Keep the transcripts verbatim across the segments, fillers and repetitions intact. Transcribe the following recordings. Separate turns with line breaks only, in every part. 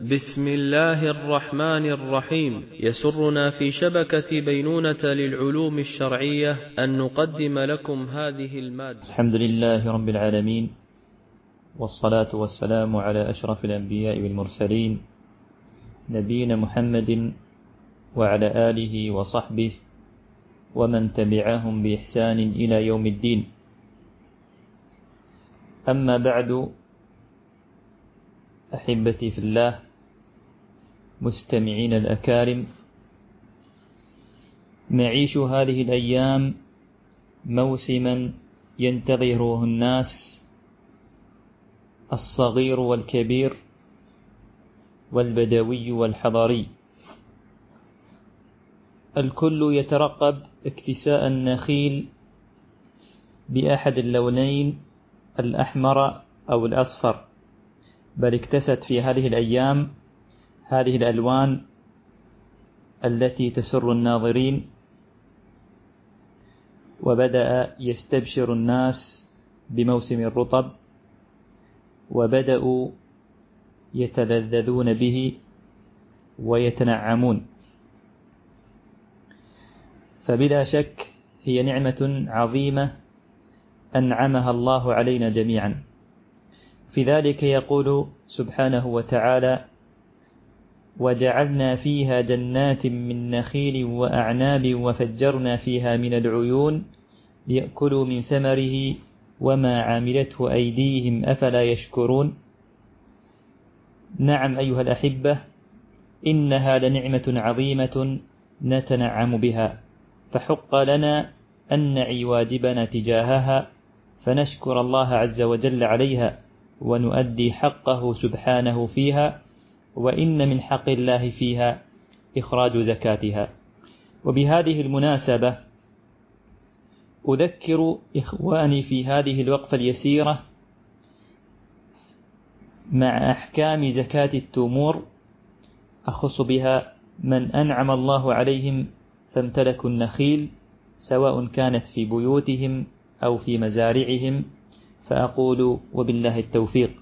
بسم الله الرحمن الرحيم. يسرنا في شبكة بينونة للعلوم الشرعية أن نقدم لكم هذه المادة.
الحمد لله رب العالمين، والصلاة والسلام على أشرف الأنبياء والمرسلين، نبينا محمد وعلى آله وصحبه ومن تبعهم بإحسان إلى يوم الدين. أما بعد، أحبتي في الله، مستمعين الأكارم، نعيش هذه الأيام موسما ينتظره الناس، الصغير والكبير والبدوي والحضري. الكل يترقب اكتساء النخيل بأحد اللونين، الأحمر أو الأصفر، بل اكتست في هذه الأيام هذه الألوان التي تسر الناظرين، وبدأ يستبشر الناس بموسم الرطب، وبدأوا يتلذذون به ويتنعمون. فبلا شك هي نعمة عظيمة أنعمها الله علينا جميعا. في ذلك يقول سبحانه وتعالى: وجعلنا فيها جنات من نخيل وأعناب وفجرنا فيها من العيون ليأكلوا من ثمره وما عاملته أيديهم أفلا يشكرون. نعم أيها الأحبة، إنها لنعمة عظيمة نتنعم بها، فحق لنا أن نعي واجبنا تجاهها، فنشكر الله عز وجل عليها ونؤدي حقه سبحانه فيها، وإن من حق الله فيها إخراج زكاتها. وبهذه المناسبة أذكر إخواني في هذه الوقفة اليسيرة مع أحكام زكاة التمور، أخص بها من أنعم الله عليهم فامتلكوا النخيل، سواء كانت في بيوتهم أو في مزارعهم، فأقول وبالله التوفيق.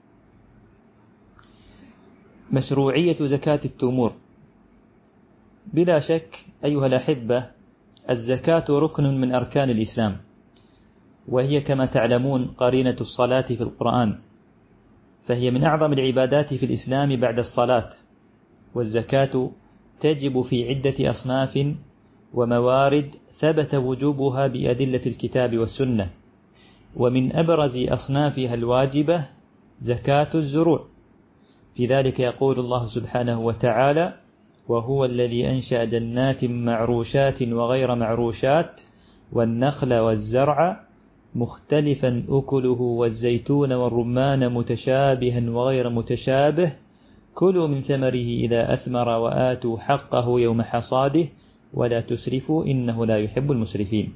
مشروعية زكاة التمور. بلا شك أيها الأحبة، الزكاة ركن من أركان الإسلام، وهي كما تعلمون قرينة الصلاة في القرآن، فهي من أعظم العبادات في الإسلام بعد الصلاة. والزكاة تجب في عدة أصناف وموارد ثبت وجوبها بأدلة الكتاب والسنة، ومن أبرز أصنافها الواجبة زكاة الزروع. في ذلك يقول الله سبحانه وتعالى: وهو الذي أنشأ جنات معروشات وغير معروشات والنخل والزرع مختلفا أكله والزيتون والرمان متشابها وغير متشابه كلوا من ثمره إذا أثمر وآتوا حقه يوم حصاده ولا تسرفوا إنه لا يحب المسرفين.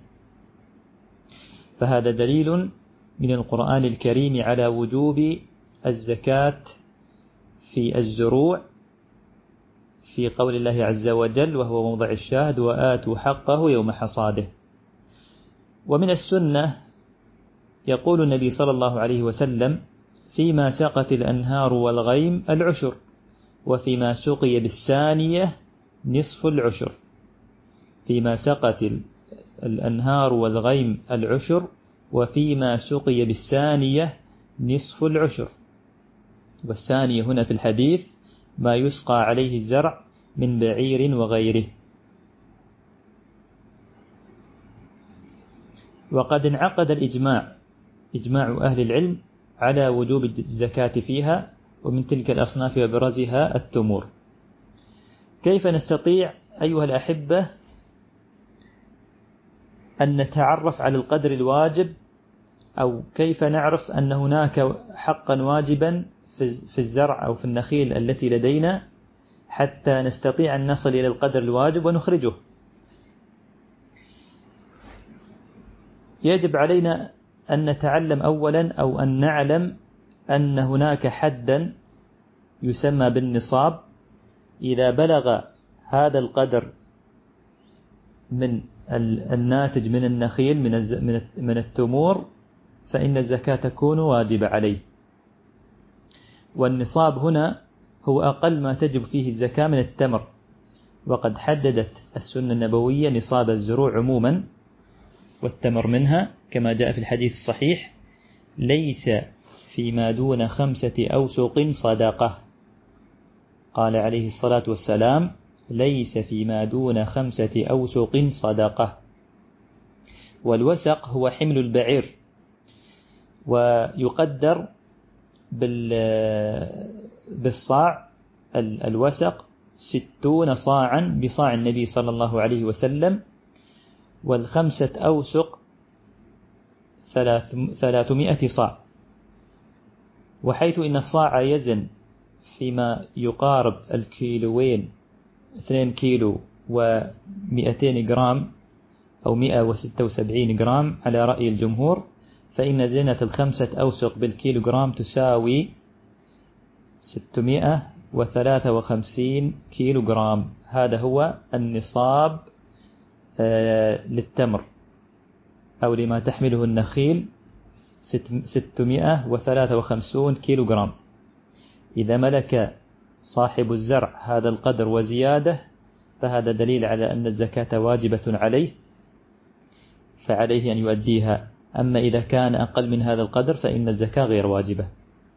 فهذا دليل من القرآن الكريم على وجوب الزكاة في الزروع، في قول الله عز وجل وهو موضع الشاهد: وآتوا حقه يوم حصاده. ومن السنة يقول النبي صلى الله عليه وسلم: فيما سقت الأنهار والغيم العشر، وفيما سقي بالسانية نصف العشر. فيما سقت الأنهار والغيم العشر، وفيما سقي بالسانية نصف العشر. والثانية هنا في الحديث ما يسقى عليه الزرع من بعير وغيره. وقد انعقد الإجماع، إجماع أهل العلم، على وجوب الزكاة فيها، ومن تلك الأصناف وبرزها التمور. كيف نستطيع أيها الأحبة أن نتعرف على القدر الواجب، أو كيف نعرف أن هناك حقا واجبا في الزرع أو في النخيل التي لدينا حتى نستطيع أن نصل إلى القدر الواجب ونخرجه؟ يجب علينا أن نتعلم أولا أو أن نعلم أن هناك حدا يسمى بالنصاب. إذا بلغ هذا القدر من الناتج من النخيل من التمور فإن الزكاة تكون واجبة عليه. والنصاب هنا هو أقل ما تجب فيه الزكاة من التمر، وقد حددت السنة النبوية نصاب الزروع عموما، والتمر منها كما جاء في الحديث الصحيح: ليس فيما دون خمسة أوسق صدقة. قال عليه الصلاة والسلام: ليس فيما دون خمسة أوسق صدقة. والوسق هو حمل البعير، ويقدر بالصاع. الوسق ستون صاعا بصاع النبي صلى الله عليه وسلم، والخمسة أوسق ثلاثمائة صاع. وحيث إن الصاع يزن فيما يقارب الكيلوين اثنين كيلو ومئتين جرام أو مئة وستة وسبعين جرام على رأي الجمهور، فإن زينة الخمسة أوسق بالكيلو جرام تساوي ستمائة وثلاثة وخمسين كيلو جرام. هذا هو النصاب للتمر أو لما تحمله النخيل، ستمائة وثلاثة وخمسين كيلو جرام. إذا ملك صاحب الزرع هذا القدر وزيادة فهذا دليل على أن الزكاة واجبة عليه، فعليه أن يؤديها. أما إذا كان أقل من هذا القدر فإن الزكاة غير واجبة.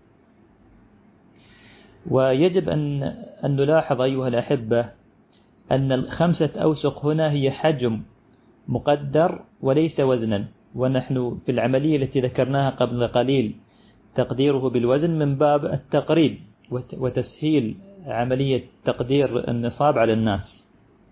ويجب أن أن نلاحظ أيها الأحبة أن الخمسة أوسق هنا هي حجم مقدر وليس وزنا، ونحن في العملية التي ذكرناها قبل قليل تقديره بالوزن من باب التقريب وتسهيل عملية تقدير النصاب على الناس.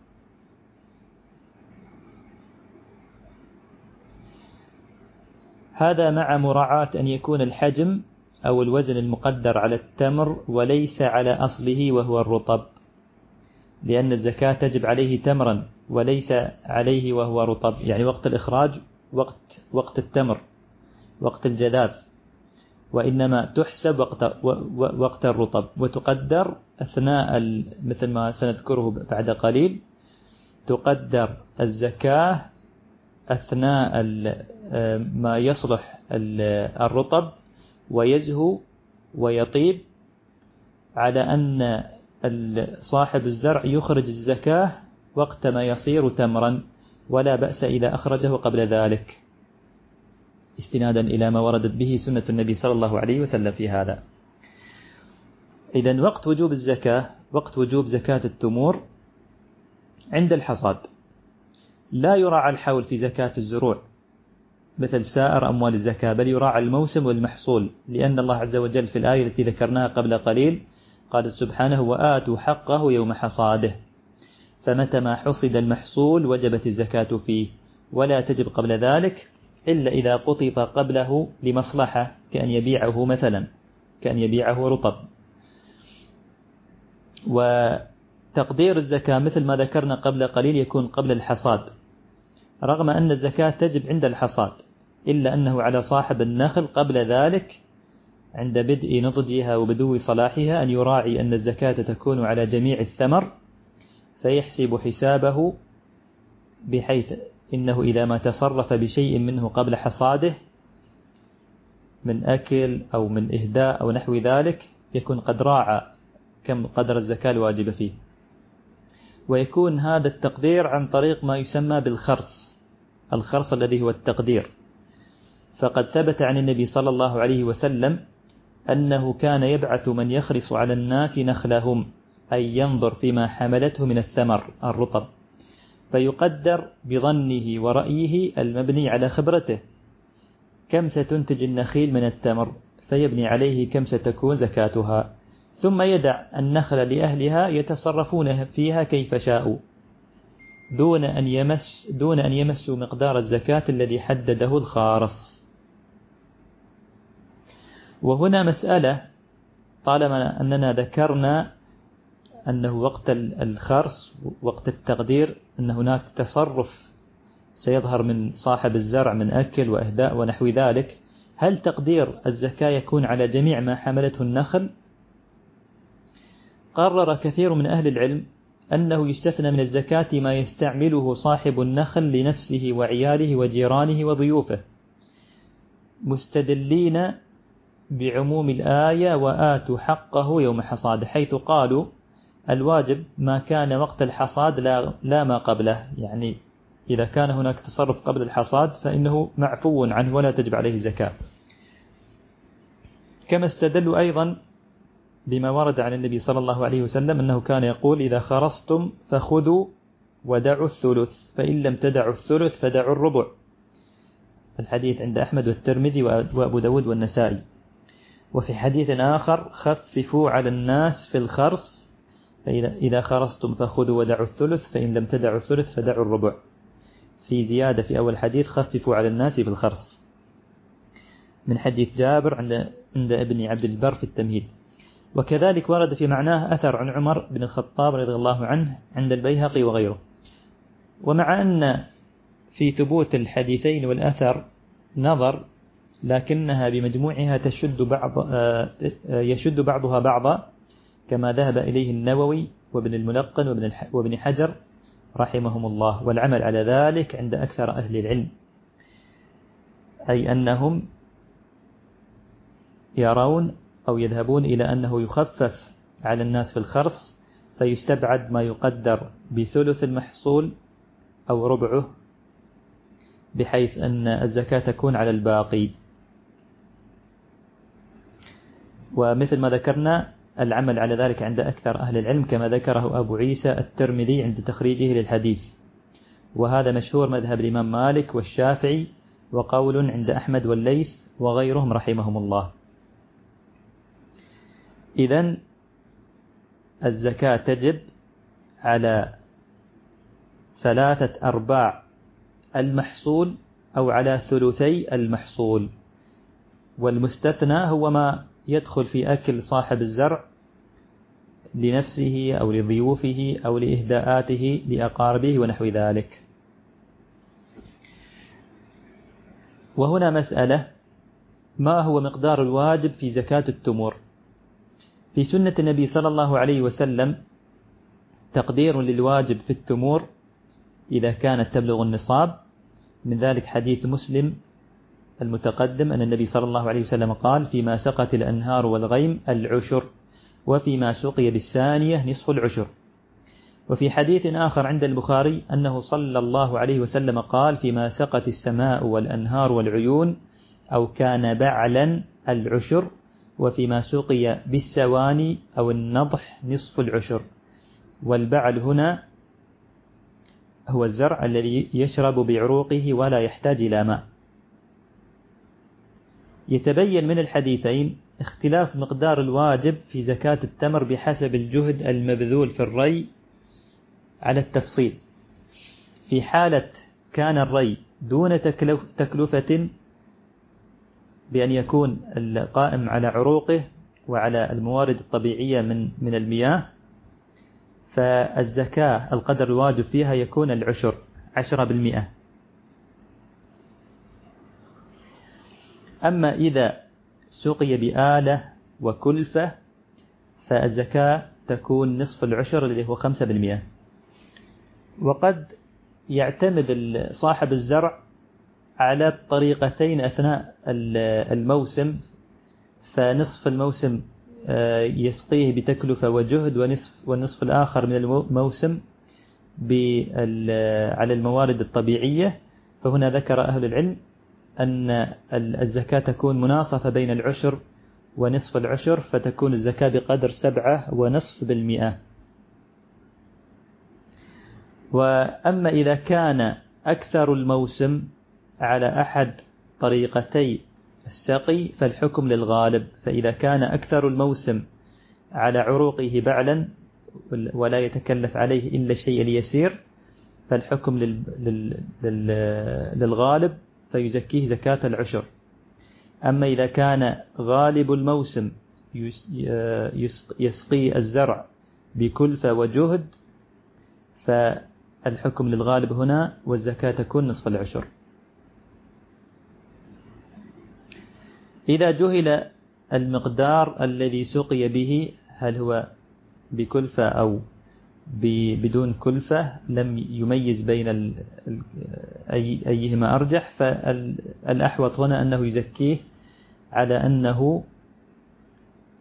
هذا مع مراعاة أن يكون الحجم أو الوزن المقدر على التمر وليس على أصله وهو الرطب، لأن الزكاة تجب عليه تمرا وليس عليه وهو رطب، يعني وقت الإخراج وقت وقت التمر وقت الجذاذ، وإنما تحسب وقت وقت الرطب وتقدر أثناء مثل ما سنذكره بعد قليل. تقدر الزكاة أثناء ما يصلح الرطب ويزهو ويطيب، على أن صاحب الزرع يخرج الزكاة وقت ما يصير تمرا، ولا بأس إذا أخرجه قبل ذلك، استنادا إلى ما وردت به سنة النبي صلى الله عليه وسلم في هذا. إذن وقت وجوب الزكاة، وقت وجوب زكاة التمور عند الحصاد. لا يراعى الحول في زكاة الزروع مثل سائر أموال الزكاة، بل يراعى الموسم والمحصول، لأن الله عز وجل في الآية التي ذكرناها قبل قليل قال سبحانه: وآتوا حقه يوم حصاده. فمتى ما حصد المحصول وجبت الزكاة فيه، ولا تجب قبل ذلك إلا إذا قطف قبله لمصلحة، كأن يبيعه مثلا، كأن يبيعه رطب. وتقدير الزكاة مثل ما ذكرنا قبل قليل يكون قبل الحصاد، رغم أن الزكاة تجب عند الحصاد، إلا أنه على صاحب النخل قبل ذلك عند بدء نضجها وبدو صلاحها أن يراعي أن الزكاة تكون على جميع الثمر، فيحسب حسابه بحيث إنه إذا ما تصرف بشيء منه قبل حصاده من أكل أو من إهداء أو نحو ذلك يكون قد راعى كم قدر الزكاة الواجبة فيه. ويكون هذا التقدير عن طريق ما يسمى بالخرص، الخرص الذي هو التقدير. فقد ثبت عن النبي صلى الله عليه وسلم أنه كان يبعث من يخرص على الناس نخلهم، أي ينظر فيما حملته من الثمر الرطب، فيقدر بظنه ورأيه المبني على خبرته كم ستنتج النخيل من التمر، فيبني عليه كم ستكون زكاتها، ثم يدع النخل لأهلها يتصرفون فيها كيف شاءوا دون أن يمس دون أن يمسوا مقدار الزكاة الذي حدده الخارص. وهنا مسألة، طالما أننا ذكرنا أنه وقت الخرص وقت التقدير أن هناك تصرف سيظهر من صاحب الزرع من أكل وإهداء ونحو ذلك، هل تقدير الزكاة يكون على جميع ما حملته النخل؟ قرر كثير من أهل العلم أنه يستثنى من الزكاة ما يستعمله صاحب النخل لنفسه وعياله وجيرانه وضيوفه، مستدلين بعموم الآية وآتوا حقه يوم حصاد، حيث قالوا الواجب ما كان وقت الحصاد لا, لا ما قبله، يعني إذا كان هناك تصرف قبل الحصاد فإنه معفو عنه ولا تجب عليه الزكاة. كما استدلوا أيضا بما ورد عن النبي صلى الله عليه وسلم أنه كان يقول إذا خرصتم فخذوا ودعوا الثلث، فإن لم تدعوا الثلث فدعوا الربع. الحديث عند أحمد والترمذي وأبو داود والنسائي. وفي حديث آخر خففوا على الناس في الخرص، فإذا خرصتم فخذوا ودعوا الثلث، فإن لم تدعوا الثلث فدعوا الربع. في زيادة في أول حديث خففوا على الناس في الخرص، من حديث جابر عند عند ابن عبد البر في التمهيد. وكذلك ورد في معناه أثر عن عمر بن الخطاب رضي الله عنه عند البيهقي وغيره. ومع أن في ثبوت الحديثين والأثر نظر، لكنها بمجموعها تشد بعض يشد بعضها بعضا، كما ذهب إليه النووي وابن الملقن وابن وابن حجر رحمهم الله، والعمل على ذلك عند أكثر أهل العلم، أي أنهم يرون أو يذهبون إلى أنه يخفف على الناس في الخرص، فيستبعد ما يقدر بثلث المحصول أو ربعه، بحيث أن الزكاة تكون على الباقي. ومثل ما ذكرنا العمل على ذلك عند أكثر أهل العلم، كما ذكره أبو عيسى الترمذي عند تخريجه للحديث، وهذا مشهور مذهب الإمام مالك والشافعي، وقول عند أحمد والليث وغيرهم رحمهم الله. إذن الزكاة تجب على ثلاثة أرباع المحصول أو على ثلثي المحصول، والمستثنى هو ما يدخل في أكل صاحب الزرع لنفسه أو لضيوفه أو لإهداءاته لأقاربه ونحو ذلك. وهنا مسألة: ما هو مقدار الواجب في زكاة التمور؟ في سنة النبي صلى الله عليه وسلم تقدير للواجب في التمور إذا كانت تبلغ النصاب، من ذلك حديث مسلم المتقدم أن النبي صلى الله عليه وسلم قال: فيما سقت الأنهار والغيم العشر، وفيما سقي بالثانية نصف العشر. وفي حديث آخر عند البخاري أنه صلى الله عليه وسلم قال: فيما سقت السماء والأنهار والعيون أو كان بعلا العشر، وفيما سقي بالسواني أو النضح نصف العشر. والبعل هنا هو الزرع الذي يشرب بعروقه ولا يحتاج إلى ماء. يتبين من الحديثين اختلاف مقدار الواجب في زكاة التمر بحسب الجهد المبذول في الري على التفصيل. في حالة كان الري دون تكلفة بأن يكون القائم على عروقه وعلى الموارد الطبيعية من من المياه، فالزكاة القدر الواجب فيها يكون العشر عشرة بالمئة. أما إذا سقي بآلة وكلفة فالزكاة تكون نصف العشر الذي هو خمسة بالمئة. وقد يعتمد صاحب الزرع على الطريقتين أثناء الموسم، فنصف الموسم يسقيه بتكلفة وجهد، ونصف والنصف الآخر من الموسم على الموارد الطبيعية. فهنا ذكر أهل العلم أن الزكاة تكون مناصفة بين العشر ونصف العشر، فتكون الزكاة بقدر سبعة ونصف بالمئة. وأما إذا كان أكثر الموسم على أحد طريقتي السقي فالحكم للغالب، فإذا كان أكثر الموسم على عروقه بعلا ولا يتكلف عليه إلا الشيء اليسير فالحكم للغالب فيزكيه زكاة العشر. أما إذا كان غالب الموسم يسقي الزرع بكلفة وجهد فالحكم للغالب هنا، والزكاة تكون نصف العشر. إذا جهل المقدار الذي سقي به هل هو بكلفة أو بدون كلفة، لم يميز بين أي أيهما أرجح، فالأحوط هنا أنه يزكيه على أنه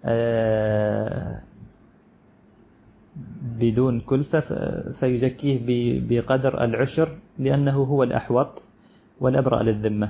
بدون كلفة فيزكيه بقدر العشر لأنه هو الأحوط والأبرأ للذمة.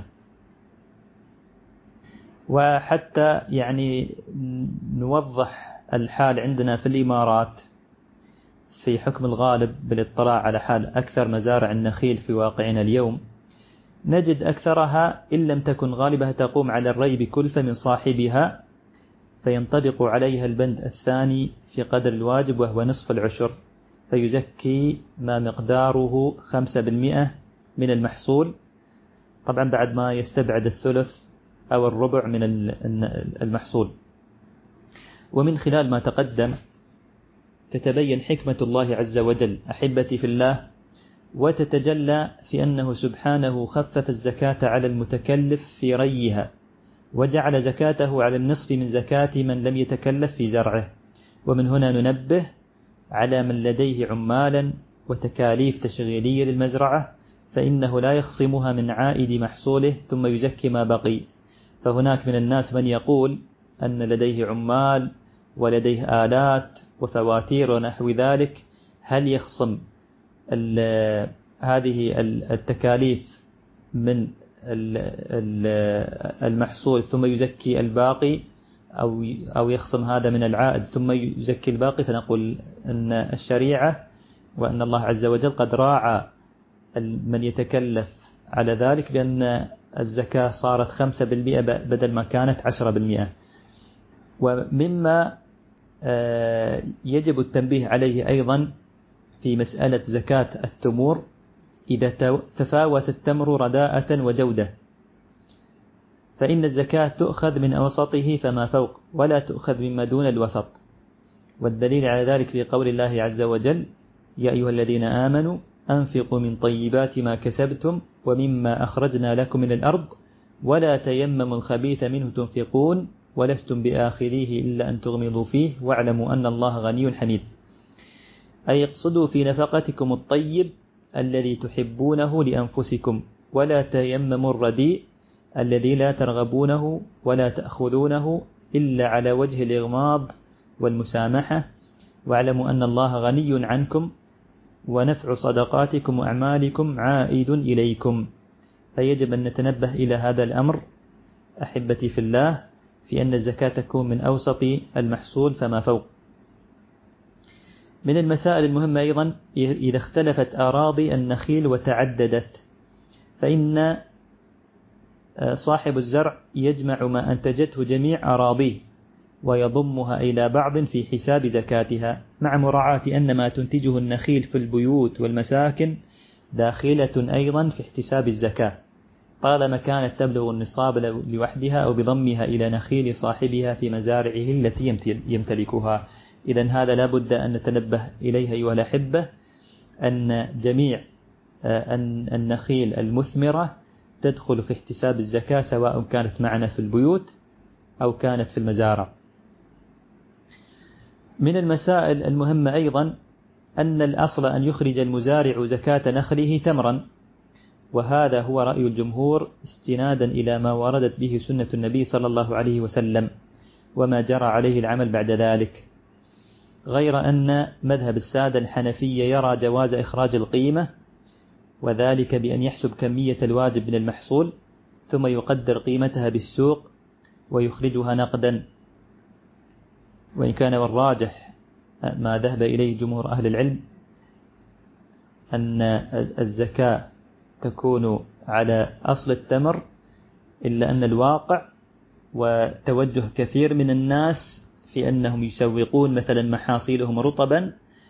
وحتى يعني نوضح الحال عندنا في الإمارات في حكم الغالب بالاطلاع على حال أكثر مزارع النخيل في واقعنا اليوم، نجد أكثرها إن لم تكن غالبها تقوم على الري بكلفة من صاحبها، فينطبق عليها البند الثاني في قدر الواجب وهو نصف العشر، فيزكي ما مقداره خمسة بالمئة من المحصول، طبعا بعد ما يستبعد الثلث أو الربع من المحصول. ومن خلال ما تقدم تتبين حكمة الله عز وجل أحبتي في الله، وتتجلى في أنه سبحانه خفف الزكاة على المتكلف في ريها، وجعل زكاته على النصف من زكاة من لم يتكلف في زرعه. ومن هنا ننبه على من لديه عمالا وتكاليف تشغيلية للمزرعة، فإنه لا يخصمها من عائد محصوله ثم يزكي ما بقي. فهناك من الناس من يقول أن لديه عمال ولديه آلات وفواتير ونحو ذلك، هل يخصم هذه التكاليف من المحصول ثم يزكي الباقي، أو أو يخصم هذا من العائد ثم يزكي الباقي؟ فنقول أن الشريعة وأن الله عز وجل قد راعى من يتكلف على ذلك بأن الزكاة صارت خمسة بالمئة بدل ما كانت عشرة بالمئة. ومما يجب التنبيه عليه أيضا في مسألة زكاة التمور، إذا تفاوت التمر رداءة وجودة فإن الزكاة تؤخذ من أوسطه فما فوق، ولا تؤخذ مما دون الوسط. والدليل على ذلك في قول الله عز وجل: يا أيها الذين آمنوا أنفقوا من طيبات ما كسبتم ومما أخرجنا لكم من الأرض ولا تيمموا الخبيث منه تنفقون ولستم بآخذيه إلا أن تغمضوا فيه واعلموا أن الله غني حميد. أي اقصدوا في نفقتكم الطيب الذي تحبونه لأنفسكم، ولا تيمموا الرديء الذي لا ترغبونه ولا تأخذونه إلا على وجه الإغماض والمسامحة، واعلموا أن الله غني عنكم ونفع صدقاتكم وأعمالكم عائد إليكم. فيجب أن نتنبه إلى هذا الأمر أحبتي في الله، في أن الزكاة تكون من أوسط المحصول فما فوق. من المسائل المهمة أيضا إذا اختلفت أراضي النخيل وتعددت، فإن صاحب الزرع يجمع ما أنتجته جميع أراضيه ويضمها إلى بعض في حساب زكاتها، مع مراعاة أن ما تنتجه النخيل في البيوت والمساكن داخلة أيضا في احتساب الزكاة، طالما كانت تبلغ النصاب لوحدها أو بضمها إلى نخيل صاحبها في مزارعه التي يمتلكها. إذن هذا لا بد أن نتنبه إليها أيها الأحبة، أن جميع النخيل المثمرة تدخل في احتساب الزكاة سواء كانت معنا في البيوت أو كانت في المزارع. من المسائل المهمة أيضا أن الأصل أن يخرج المزارع زكاة نخله تمرا، وهذا هو رأي الجمهور استنادا إلى ما وردت به سنة النبي صلى الله عليه وسلم وما جرى عليه العمل بعد ذلك، غير أن مذهب السادة الحنفية يرى جواز إخراج القيمة، وذلك بأن يحسب كمية الواجب من المحصول ثم يقدر قيمتها بالسوق ويخرجها نقدا. وإن كان والراجح ما ذهب إليه جمهور أهل العلم أن الزكاة تكون على أصل التمر، إلا أن الواقع وتوجه كثير من الناس في أنهم يسوقون مثلا محاصيلهم رطبا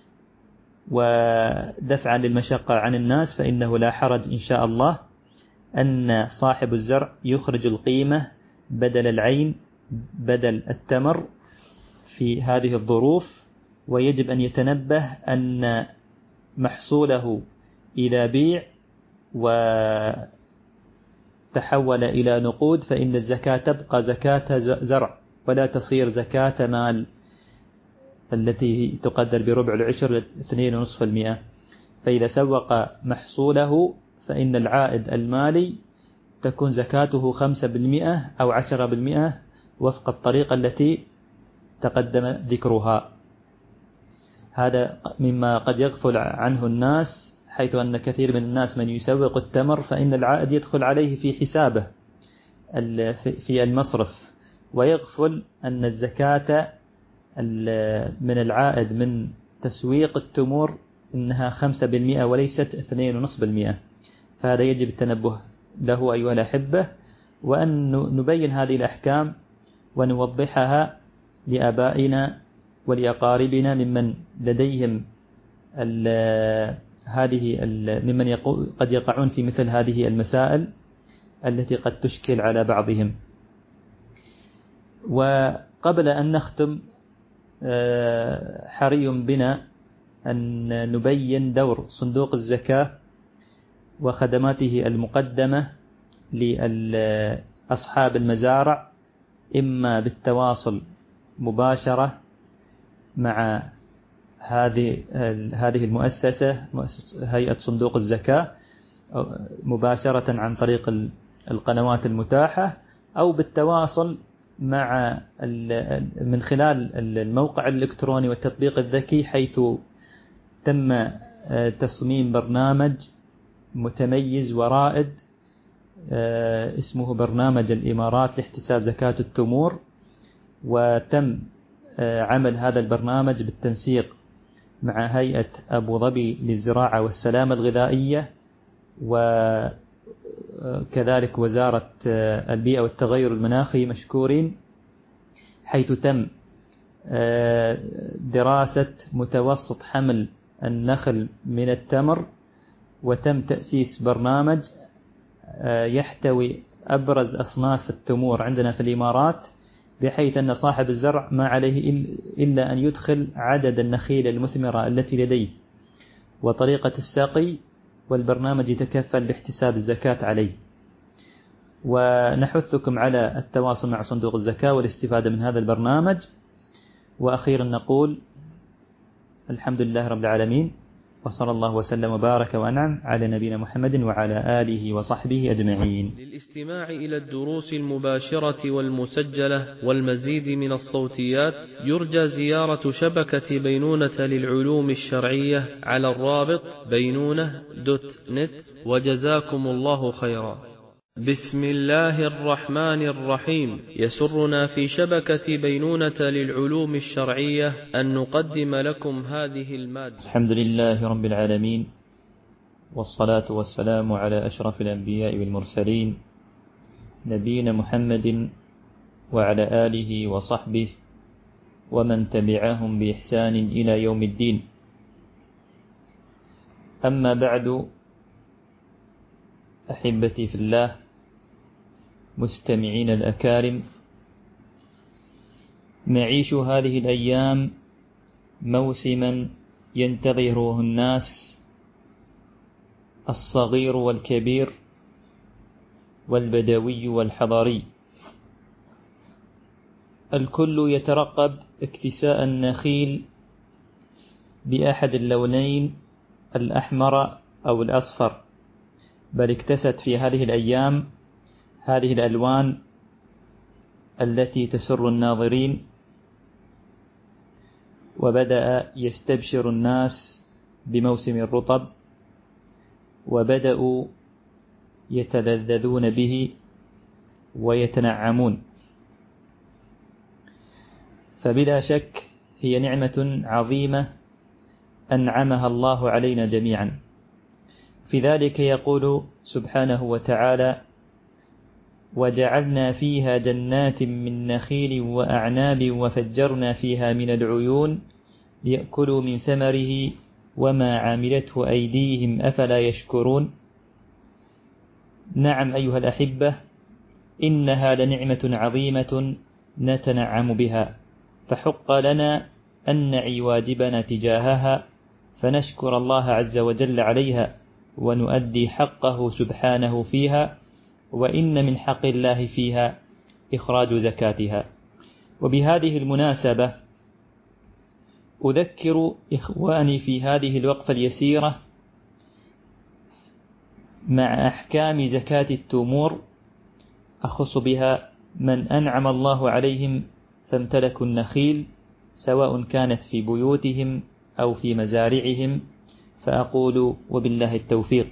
ودفعا للمشقة عن الناس، فإنه لا حرج إن شاء الله أن صاحب الزرع يخرج القيمة بدل العين بدل التمر في هذه الظروف. ويجب أن يتنبه أن محصوله إلى بيع وتحول إلى نقود فإن الزكاة تبقى زكاة زرع ولا تصير زكاة مال التي تقدر بربع العشر اثنين ونصف المئة. فإذا سوق محصوله فإن العائد المالي تكون زكاته خمسة بالمئة أو عشرة بالمئة وفق الطريقة التي تقدم ذكرها. هذا مما قد يغفل عنه الناس، حيث أن كثير من الناس من يسوق التمر فإن العائد يدخل عليه في حسابه في المصرف، ويغفل أن الزكاة من العائد من تسويق التمور إنها خمسة بالمئة وليست اثنين ونصف بالمئة. فهذا يجب التنبه له أيها الأحبة، وأن نبين هذه الأحكام ونوضحها لآبائنا ولأقاربنا ممن لديهم هذه ممن قد يقعون في مثل هذه المسائل التي قد تشكل على بعضهم. وقبل أن نختم حري بنا أن نبين دور صندوق الزكاة وخدماته المقدمة لأصحاب المزارع، إما بالتواصل مباشرة مع هذه هذه المؤسسة هيئة صندوق الزكاة مباشرة عن طريق القنوات المتاحة، أو بالتواصل مع من خلال الموقع الإلكتروني والتطبيق الذكي، حيث تم تصميم برنامج متميز ورائد اسمه برنامج الإمارات لاحتساب زكاة التمور. وتم عمل هذا البرنامج بالتنسيق مع هيئة أبو ظبي للزراعة والسلامة الغذائية، وكذلك وزارة البيئة والتغير المناخي مشكورين، حيث تم دراسة متوسط حمل النخل من التمر، وتم تأسيس برنامج يحتوي أبرز أصناف التمور عندنا في الإمارات، بحيث أن صاحب الزرع ما عليه إلا أن يدخل عدد النخيل المثمرة التي لديه وطريقة السقي، والبرنامج يتكفل باحتساب الزكاة عليه. ونحثكم على التواصل مع صندوق الزكاة والاستفادة من هذا البرنامج. وأخيرا نقول الحمد لله رب العالمين، وصلى الله وسلم وبارك وأنعم على نبينا محمد وعلى آله وصحبه أجمعين.
للاستماع إلى الدروس المباشرة والمسجلة والمزيد من الصوتيات يرجى زيارة شبكة بينونة للعلوم الشرعية على الرابط بينونة دوت نت، وجزاكم الله خيرا. بسم الله الرحمن الرحيم. يسرنا في شبكة بينونة للعلوم الشرعية أن نقدم لكم هذه المادة.
الحمد لله رب العالمين، والصلاة والسلام على أشرف الأنبياء والمرسلين، نبينا محمد وعلى آله وصحبه ومن تبعهم بإحسان إلى يوم الدين. أما بعد، أحبتي في الله، مستمعين الأكارم، نعيش هذه الأيام موسما ينتظره الناس، الصغير والكبير والبدوي والحضري، الكل يترقب اكتساء النخيل بأحد اللونين الأحمر أو الأصفر، بل اكتست في هذه الأيام هذه الألوان التي تسر الناظرين، وبدأ يستبشر الناس بموسم الرطب، وبدأوا يتلذذون به ويتنعمون. فبلا شك هي نعمة عظيمة أنعمها الله علينا جميعا. في ذلك يقول سبحانه وتعالى: وجعلنا فيها جنات من نخيل وأعناب وفجرنا فيها من العيون ليأكلوا من ثمره وما عملته أيديهم أفلا يشكرون. نعم أيها الأحبة، إنها لنعمة عظيمة نتنعم بها، فحق لنا أن نعي واجبنا تجاهها، فنشكر الله عز وجل عليها ونؤدي حقه سبحانه فيها، وإن من حق الله فيها إخراج زكاتها. وبهذه المناسبة أذكر إخواني في هذه الوقفة اليسيرة مع أحكام زكاة التمور، أخص بها من أنعم الله عليهم فامتلكوا النخيل سواء كانت في بيوتهم أو في مزارعهم، فأقول وبالله التوفيق.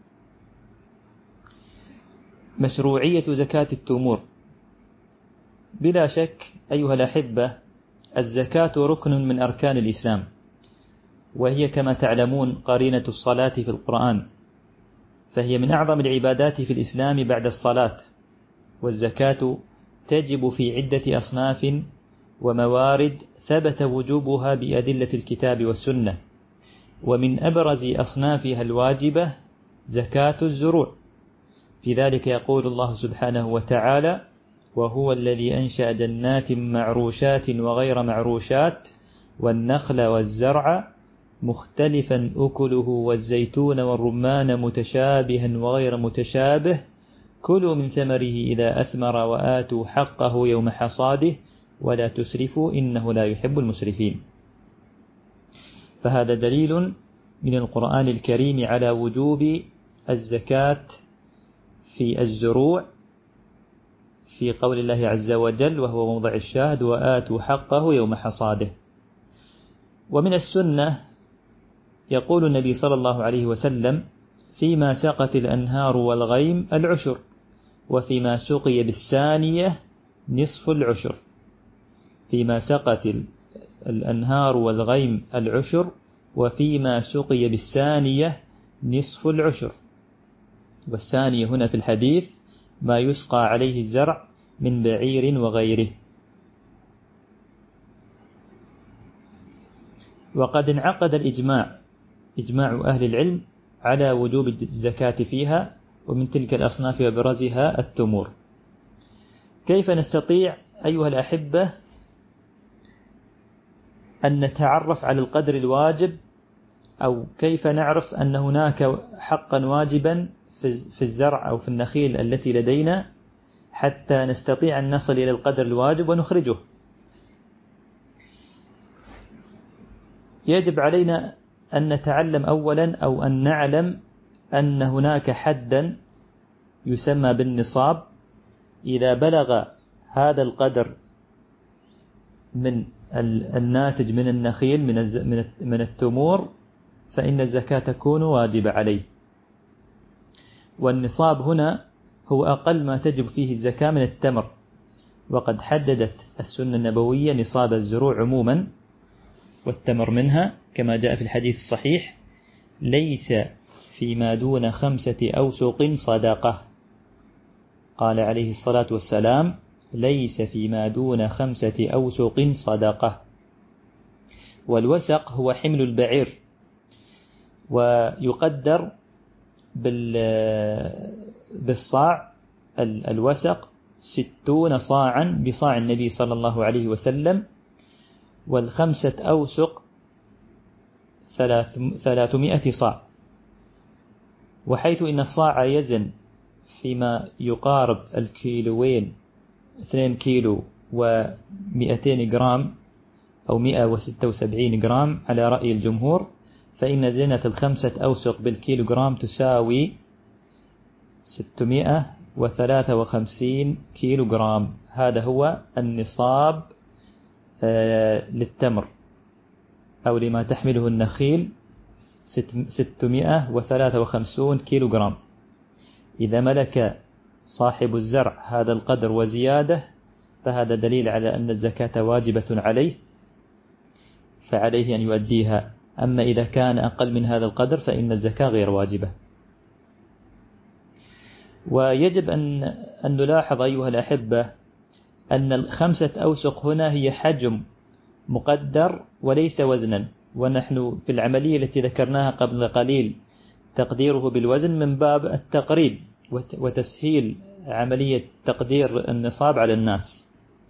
مشروعية زكاة التمور. بلا شك أيها الأحبة، الزكاة ركن من أركان الإسلام، وهي كما تعلمون قرينة الصلاة في القرآن، فهي من أعظم العبادات في الإسلام بعد الصلاة. والزكاة تجب في عدة أصناف وموارد ثبت وجوبها بأدلة الكتاب والسنة، ومن أبرز أصنافها الواجبة زكاة الزروع. في ذلك يقول الله سبحانه وتعالى: وهو الذي أنشأ جنات معروشات وغير معروشات والنخل والزرع مختلفا أكله والزيتون والرمان متشابها وغير متشابه كلوا من ثمره إذا أثمر وآتوا حقه يوم حصاده ولا تسرفوا إنه لا يحب المسرفين. فهذا دليل من القرآن الكريم على وجوب الزكاة في الزروع، في قول الله عز وجل وهو موضع الشاهد: وآتوا حقه يوم حصاده. ومن السنة يقول النبي صلى الله عليه وسلم: فيما سقت الأنهار والغيم العشر، وفيما سقي بالسانية نصف العشر. فيما سقت الأنهار والغيم العشر، وفيما سقي بالسانية نصف العشر. والسانية هنا في الحديث ما يسقى عليه الزرع من بعير وغيره. وقد انعقد الإجماع إجماع أهل العلم على وجوب الزكاة فيها، ومن تلك الأصناف وبرزها التمور. كيف نستطيع أيها الأحبة أن نتعرف على القدر الواجب، أو كيف نعرف أن هناك حقا واجبا في الزرع أو في النخيل التي لدينا حتى نستطيع أن نصل إلى القدر الواجب ونخرجه؟ يجب علينا أن نتعلم أولا أو أن نعلم أن هناك حدا يسمى بالنصاب. إذا بلغ هذا القدر من الناتج من النخيل من التمور فإن الزكاة تكون واجبة عليه. والنصاب هنا هو أقل ما تجب فيه الزكاة من التمر، وقد حددت السنة النبوية نصاب الزروع عموما، والتمر منها كما جاء في الحديث الصحيح: ليس فيما دون خمسة أوسق صدقة. قال عليه الصلاة والسلام: ليس فيما دون خمسة أوسق صدقة. والوسق هو حمل البعير، ويقدر بالصاع. الوسق ستون صاعا بصاع النبي صلى الله عليه وسلم، والخمسة أوسق ثلاثمائة صاع. وحيث إن الصاع يزن فيما يقارب الكيلوين اثنين كيلو ومئتين جرام أو مئة وستة وسبعين جرام على رأي الجمهور، فإن زنة الخمسة أوسق بالكيلو جرام تساوي ستمائة وثلاثة وخمسين كيلو جرام. هذا هو النصاب للتمر أو لما تحمله النخيل، ستمائة وثلاثة وخمسين كيلو جرام. إذا ملك صاحب الزرع هذا القدر وزيادة فهذا دليل على أن الزكاة واجبة عليه، فعليه أن يؤديها. أما إذا كان أقل من هذا القدر فإن الزكاة غير واجبة. ويجب أن أن نلاحظ أيها الأحبة أن الخمسة أوسق هنا هي حجم مقدر وليس وزنا، ونحن في العملية التي ذكرناها قبل قليل تقديره بالوزن من باب التقريب وتسهيل عملية تقدير النصاب على الناس.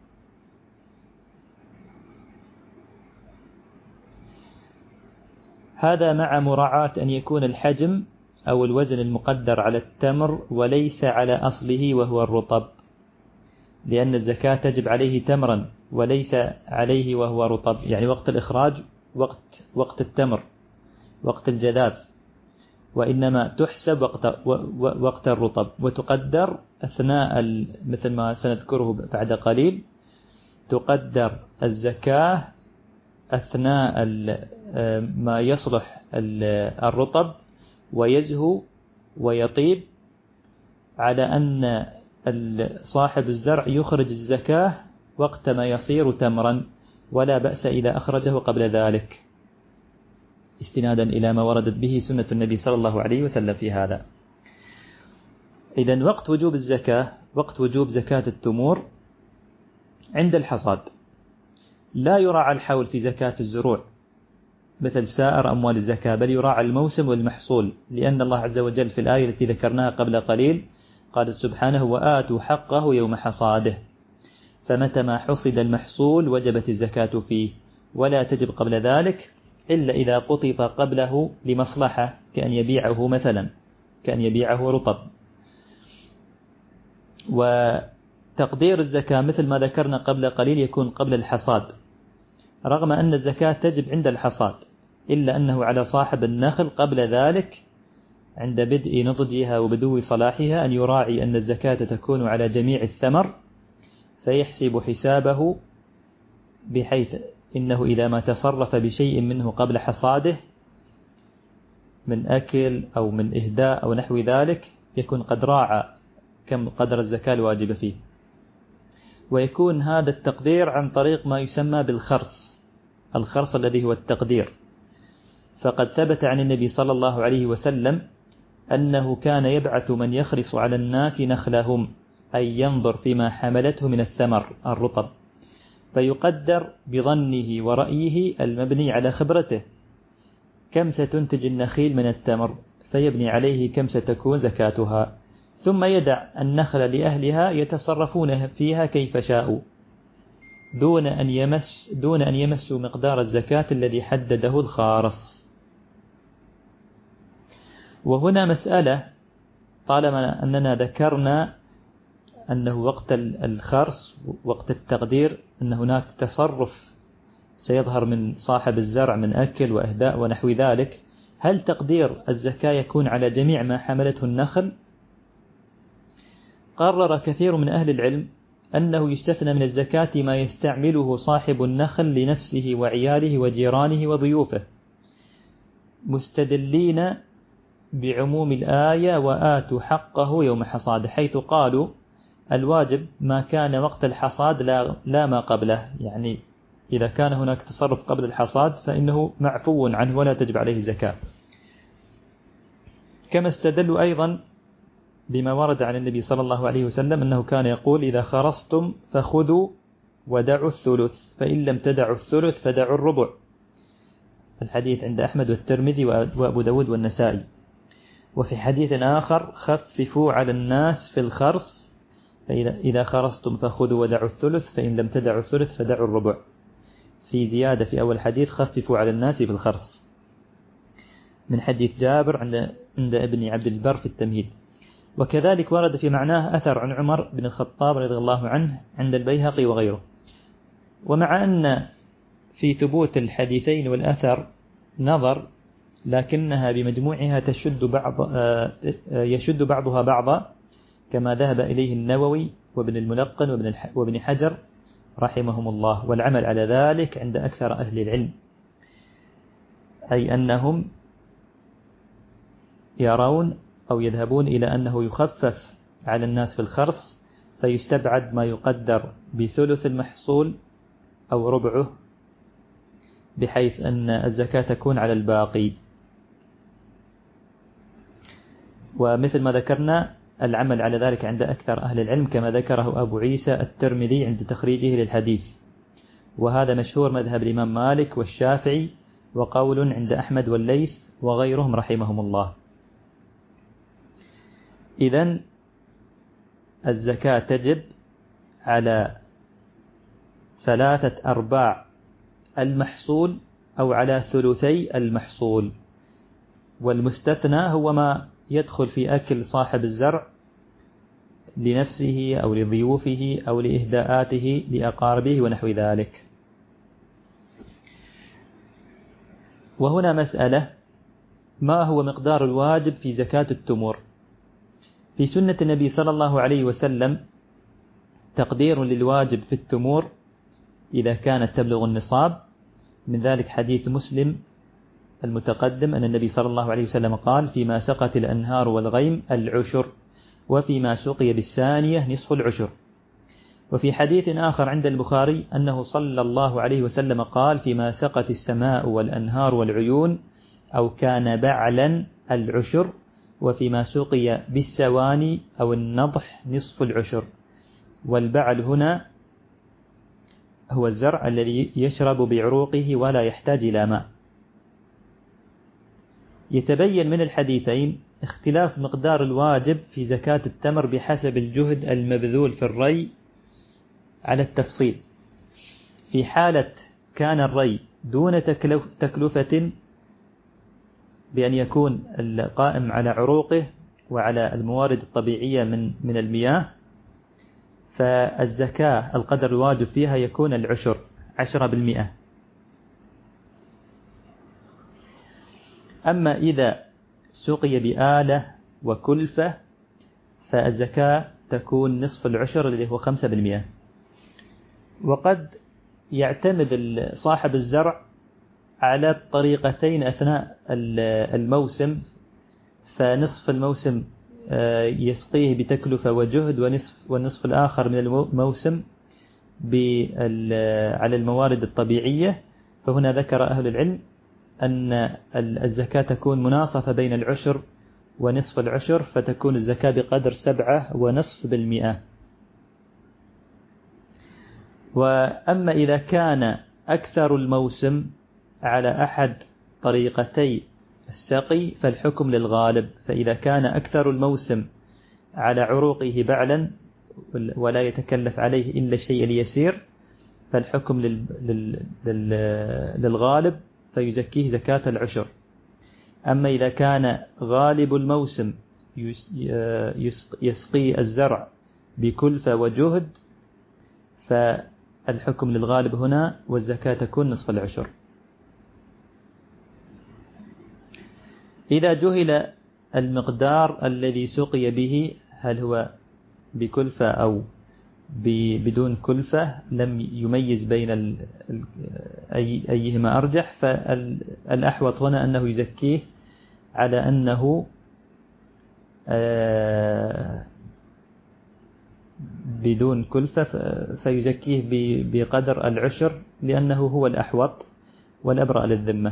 هذا مع مراعاة أن يكون الحجم أو الوزن المقدر على التمر وليس على أصله وهو الرطب، لأن الزكاة تجب عليه تمرا وليس عليه وهو رطب، يعني وقت الإخراج وقت وقت التمر وقت الجذاذ، وإنما تحسب وقت وقت الرطب وتقدر أثناء مثل ما سنذكره بعد قليل. تقدر الزكاة أثناء ما يصلح الرطب ويزهو ويطيب، على أن صاحب الزرع يخرج الزكاة وقت ما يصير تمرا، ولا بأس إذا أخرجه قبل ذلك، استنادا إلى ما وردت به سنة النبي صلى الله عليه وسلم في هذا. إذن وقت وجوب الزكاة، وقت وجوب زكاة التمور عند الحصاد، لا يراعى الحول في زكاة الزروع مثل سائر أموال الزكاة، بل يراعى الموسم والمحصول، لأن الله عز وجل في الآية التي ذكرناها قبل قليل قال سبحانه وآتوا حقه يوم حصاده، فمتى ما حصد المحصول وجبت الزكاة فيه، ولا تجب قبل ذلك إلا إذا قطف قبله لمصلحة، كأن يبيعه مثلا، كأن يبيعه رطب. وتقدير الزكاة مثل ما ذكرنا قبل قليل يكون قبل الحصاد، رغم أن الزكاة تجب عند الحصاد، إلا أنه على صاحب النخل قبل ذلك عند بدء نضجها وبدو صلاحها أن يراعي أن الزكاة تكون على جميع الثمر، فيحسب حسابه بحيث إنه إذا ما تصرف بشيء منه قبل حصاده من أكل أو من إهداء أو نحو ذلك يكون قد راعى كم قدر الزكاة الواجبة فيه. ويكون هذا التقدير عن طريق ما يسمى بالخرص، الخرص الذي هو التقدير. فقد ثبت عن النبي صلى الله عليه وسلم أنه كان يبعث من يخرص على الناس نخلهم، أي ينظر فيما حملته من الثمر الرطب، فيقدر بظنه ورأيه المبني على خبرته كم ستنتج النخيل من التمر، فيبني عليه كم ستكون زكاتها، ثم يدع النخل لأهلها يتصرفون فيها كيف شاءوا، دون أن يمس دون أن يمسوا مقدار الزكاة الذي حدده الخارص. وهنا مسألة، طالما أننا ذكرنا أنه وقت الخرص وقت التقدير أن هناك تصرف سيظهر من صاحب الزرع من أكل وإهداء ونحو ذلك، هل تقدير الزكاة يكون على جميع ما حملته النخل؟ قرر كثير من أهل العلم أنه يستثنى من الزكاة ما يستعمله صاحب النخل لنفسه وعياله وجيرانه وضيوفه، مستدلين بعموم الآية وآتوا حقه يوم حصاد، حيث قالوا الواجب ما كان وقت الحصاد لا, لا ما قبله، يعني إذا كان هناك تصرف قبل الحصاد فإنه معفو عنه ولا تجب عليه الزكاة. كما استدلوا أيضا بما ورد عن النبي صلى الله عليه وسلم أنه كان يقول إذا خرصتم فخذوا ودعوا الثلث، فإن لم تدعوا الثلث فدعوا الربع، الحديث عند أحمد والترمذي وأبو داود والنسائي. وفي حديث آخر خففوا على الناس في الخرص، فإذا خرصتم فخذوا ودعوا الثلث، فإن لم تدعوا الثلث فدعوا الربع، في زيادة في أول حديث خففوا على الناس في الخرص، من حديث جابر عند عند ابن عبد البر في التمهيد. وكذلك ورد في معناه أثر عن عمر بن الخطاب رضي الله عنه عند البيهقي وغيره. ومع أن في ثبوت الحديثين والأثر نظر، لكنها بمجموعها تشد بعض يشد بعضها بعضا، كما ذهب إليه النووي وابن الملقن وابن حجر رحمهم الله، والعمل على ذلك عند أكثر أهل العلم، أي أنهم يرون أو يذهبون إلى أنه يخفف على الناس في الخرص، فيستبعد ما يقدر بثلث المحصول أو ربعه، بحيث أن الزكاة تكون على الباقي. ومثل ما ذكرنا العمل على ذلك عند أكثر أهل العلم، كما ذكره أبو عيسى الترمذي عند تخريجه للحديث، وهذا مشهور مذهب الإمام مالك والشافعي، وقول عند أحمد والليث وغيرهم رحمهم الله. إذن الزكاة تجب على ثلاثة أرباع المحصول أو على ثلثي المحصول، والمستثنى هو ما يدخل في أكل صاحب الزرع لنفسه أو لضيوفه أو لإهداءاته لأقاربه ونحو ذلك. وهنا مسألة، ما هو مقدار الواجب في زكاة التمور؟ في سنة النبي صلى الله عليه وسلم تقدير للواجب في التمور إذا كانت تبلغ النصاب، من ذلك حديث مسلم المتقدم أن النبي صلى الله عليه وسلم قال: فيما سقت الأنهار والغيم العشر، وفيما سقي بالثانية نصف العشر. وفي حديث آخر عند البخاري أنه صلى الله عليه وسلم قال: فيما سقت السماء والأنهار والعيون أو كان بعلا العشر، وفيما سقي بالسواني أو النضح نصف العشر. والبعل هنا هو الزرع الذي يشرب بعروقه ولا يحتاج إلى ماء. يتبين من الحديثين اختلاف مقدار الواجب في زكاة التمر بحسب الجهد المبذول في الري على التفصيل. في حالة كان الري دون تكلفة بأن يكون القائم على عروقه وعلى الموارد الطبيعية من من المياه، فالزكاة القدر الواجب فيها يكون العشر عشرة بالمئة. أما إذا سقي بآلة وكلفة فالزكاة تكون نصف العشر اللي هو خمسة بالمئة. وقد يعتمد صاحب الزرع على الطريقتين أثناء الموسم، فنصف الموسم يسقيه بتكلفة وجهد، ونصف والنصف الآخر من الموسم على الموارد الطبيعية. فهنا ذكر أهل العلم أن الزكاة تكون مناصفة بين العشر ونصف العشر، فتكون الزكاة بقدر سبعة ونصف بالمئة. وأما إذا كان أكثر الموسم على أحد طريقتي السقي فالحكم للغالب. فإذا كان أكثر الموسم على عروقه بعلا ولا يتكلف عليه إلا الشيء اليسير فالحكم للغالب فيزكيه زكاة العشر. أما إذا كان غالب الموسم يسقي الزرع بكلفة وجهد فالحكم للغالب هنا، والزكاة تكون نصف العشر. إذا جهل المقدار الذي سقي به هل هو بكلفة أو بدون كلفة، لم يميز بين ال أي أيهما أرجح، فالأحوط هنا أنه يزكيه على أنه بدون كلفة، فيزكيه بقدر العشر لأنه هو الأحوط والأبرأ للذمة.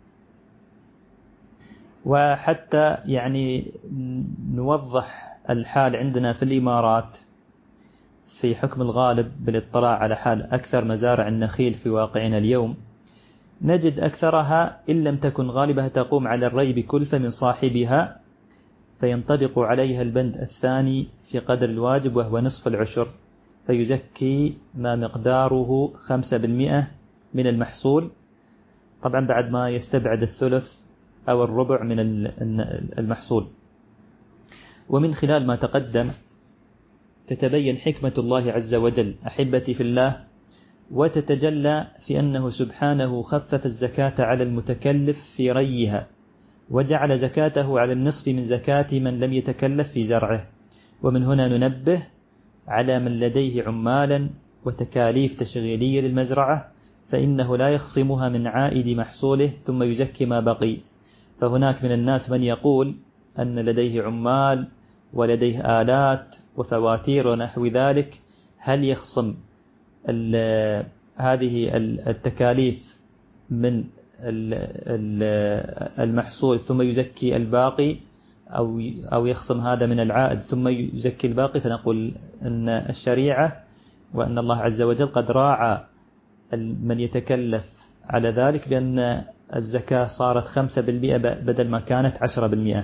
وحتى يعني نوضح الحال عندنا في الإمارات في حكم الغالب بالاطلاع على حال أكثر مزارع النخيل في واقعنا اليوم، نجد أكثرها إن لم تكن غالبها تقوم على الري بكلفة من صاحبها، فينطبق عليها البند الثاني في قدر الواجب وهو نصف العشر، فيزكي ما مقداره خمسة بالمئة من المحصول، طبعا بعد ما يستبعد الثلث أو الربع من المحصول. ومن خلال ما تقدم تتبين حكمة الله عز وجل أحبتي في الله، وتتجلى في أنه سبحانه خفف الزكاة على المتكلف في ريها، وجعل زكاته على النصف من زكاة من لم يتكلف في زرعه. ومن هنا ننبه على من لديه عمالا وتكاليف تشغيلية للمزرعة فإنه لا يخصمها من عائد محصوله ثم يزكي ما بقي. فهناك من الناس من يقول أن لديه عمال ولديه آلات وفواتير ونحو ذلك، هل يخصم هذه التكاليف من المحصول ثم يزكي الباقي، أو أو يخصم هذا من العائد ثم يزكي الباقي؟ فنقول أن الشريعة وأن الله عز وجل قد راعى من يتكلف على ذلك بأن الزكاة صارت خمسة بالمئة بدل ما كانت عشرة بالمئة.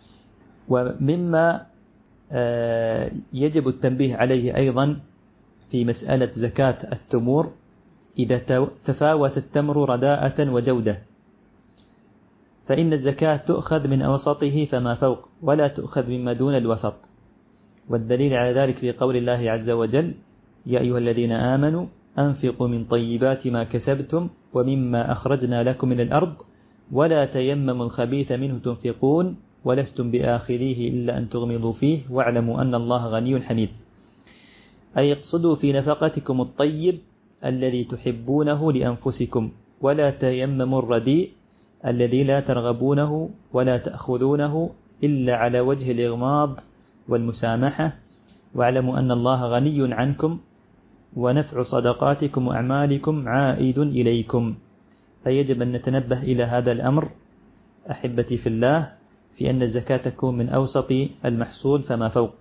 ومما يجب التنبيه عليه أيضا في مسألة زكاة التمور، إذا تفاوت التمر رداءة وجودة فإن الزكاة تؤخذ من أوسطه فما فوق، ولا تؤخذ مما دون الوسط. والدليل على ذلك في قول الله عز وجل: يا أيها الذين آمنوا أنفقوا من طيبات ما كسبتم ومما أخرجنا لكم من الأرض ولا تيمموا الخبيث منه تنفقون ولستم بآخذيه إلا أن تغمضوا فيه واعلموا أن الله غني حميد. أي اقصدوا في نفقتكم الطيب الذي تحبونه لأنفسكم ولا تيمموا الرديء الذي لا ترغبونه ولا تأخذونه إلا على وجه الإغماض والمسامحة، واعلموا أن الله غني عنكم ونفع صدقاتكم وأعمالكم عائد إليكم. فيجب أن نتنبه إلى هذا الأمر أحبتي في الله، في أن الزكاة تكون من أوسط المحصول فما فوق.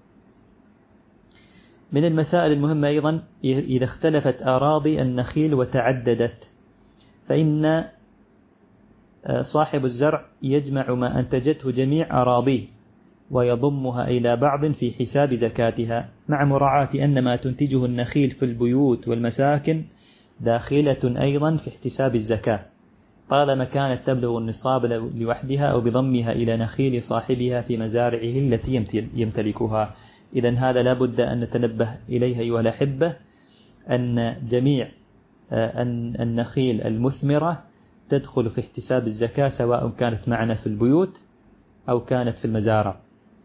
من المسائل المهمة أيضا إذا اختلفت أراضي النخيل وتعددت، فإن صاحب الزرع يجمع ما أنتجته جميع أراضيه ويضمها إلى بعض في حساب زكاتها، مع مراعاة أن ما تنتجه النخيل في البيوت والمساكن داخلة أيضا في احتساب الزكاة، طالما كانت تبلغ النصاب لوحدها أو بضمها إلى نخيل صاحبها في مزارعه التي يمتلكها. إذن هذا لا بد أن نتنبه إليها أيها الأحبة، أن جميع النخيل المثمرة تدخل في احتساب الزكاة، سواء كانت معنا في البيوت أو كانت في المزارع.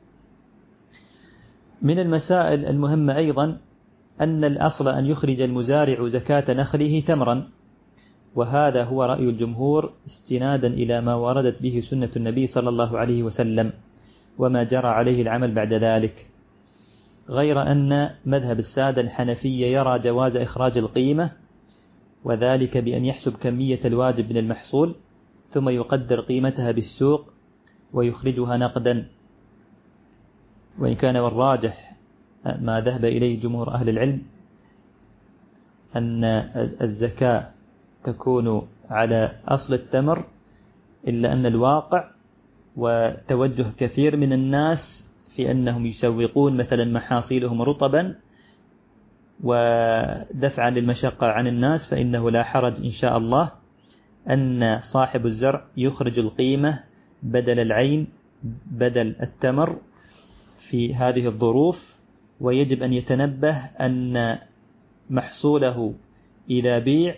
من المسائل المهمة أيضا أن الأصل أن يخرج المزارع زكاة نخله تمرا، وهذا هو رأي الجمهور استنادا إلى ما وردت به سنة النبي صلى الله عليه وسلم وما جرى عليه العمل بعد ذلك، غير أن مذهب السادة الحنفية يرى جواز إخراج القيمة، وذلك بأن يحسب كمية الواجب من المحصول ثم يقدر قيمتها بالسوق ويخرجها نقدا. وإن كان والراجح ما ذهب إليه جمهور أهل العلم أن الزكاة تكون على أصل التمر، إلا أن الواقع وتوجه كثير من الناس في أنهم يسوقون مثلا محاصيلهم رطبا ودفعا للمشقة عن الناس، فإنه لا حرج إن شاء الله أن صاحب الزرع يخرج القيمة بدل العين بدل التمر في هذه الظروف. ويجب أن يتنبه أن محصوله إذا بيع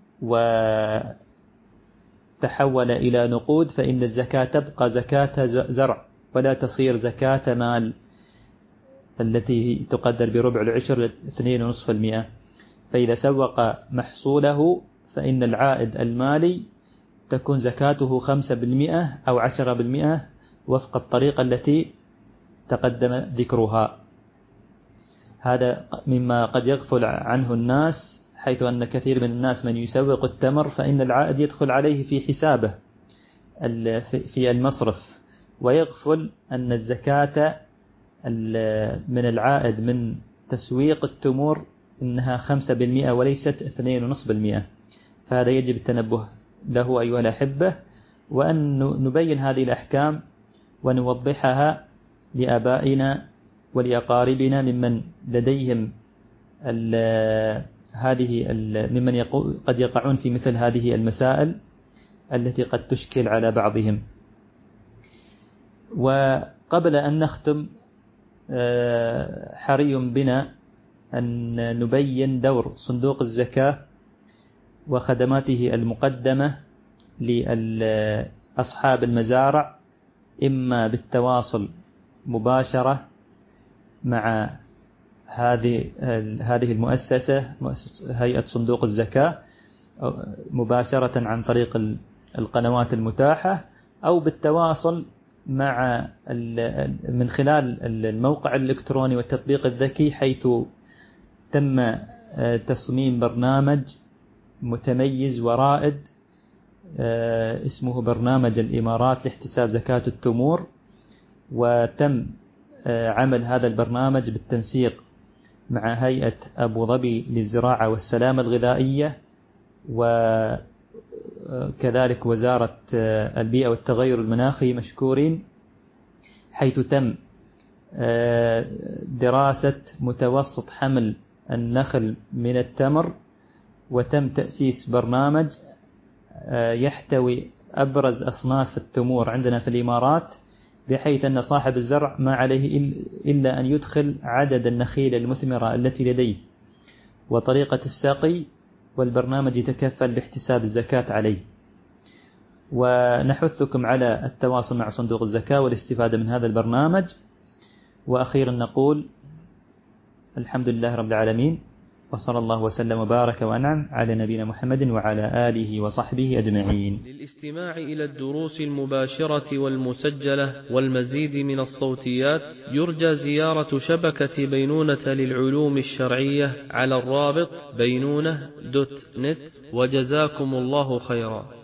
وتحول إلى نقود فإن الزكاة تبقى زكاة زرع ولا تصير زكاة مال التي تقدر بربع العشر اثنين ونصف المئة. فإذا سوق محصوله فإن العائد المالي تكون زكاته خمسة بالمئة أو عشرة بالمئة وفق الطريقة التي تقدم ذكرها. هذا مما قد يغفل عنه الناس، حيث أن كثير من الناس من يسوق التمر فإن العائد يدخل عليه في حسابه في المصرف، ويغفل أن الزكاة من العائد من تسويق التمور إنها خمسة بالمئة وليست اثنين ونصف بالمئة. فهذا يجب التنبه له أيها الأحبة، وأن نبين هذه الأحكام ونوضحها لآبائنا ولأقاربنا ممن لديهم هذه ممن قد يقعون في مثل هذه المسائل التي قد تشكل على بعضهم. وقبل أن نختم حري بنا أن نبين دور صندوق الزكاة وخدماته المقدمة لأصحاب المزارع، إما بالتواصل مباشرة مع هذه هذه المؤسسة هيئة صندوق الزكاة مباشرة عن طريق القنوات المتاحة، أو بالتواصل مع من خلال الموقع الإلكتروني والتطبيق الذكي، حيث تم تصميم برنامج متميز ورائد اسمه برنامج الإمارات لاحتساب زكاة التمور. وتم عمل هذا البرنامج بالتنسيق مع هيئة أبو ظبي للزراعة والسلامة الغذائية، وكذلك وزارة البيئة والتغير المناخي مشكورين، حيث تم دراسة متوسط حمل النخل من التمر، وتم تأسيس برنامج يحتوي أبرز أصناف التمور عندنا في الإمارات، بحيث أن صاحب الزرع ما عليه إلا أن يدخل عدد النخيل المثمرة التي لديه وطريقة السقي، والبرنامج يتكفل باحتساب الزكاة عليه. ونحثكم على التواصل مع صندوق الزكاة والاستفادة من هذا البرنامج. وأخيرا نقول الحمد لله رب العالمين، وصلى الله وسلم وبارك وأنعم على نبينا محمد وعلى آله وصحبه أجمعين.
للاستماع إلى الدروس المباشرة والمسجلة والمزيد من الصوتيات يرجى زيارة شبكة بينونة للعلوم الشرعية على الرابط بينونة دوت نت. وجزاكم الله خيرا.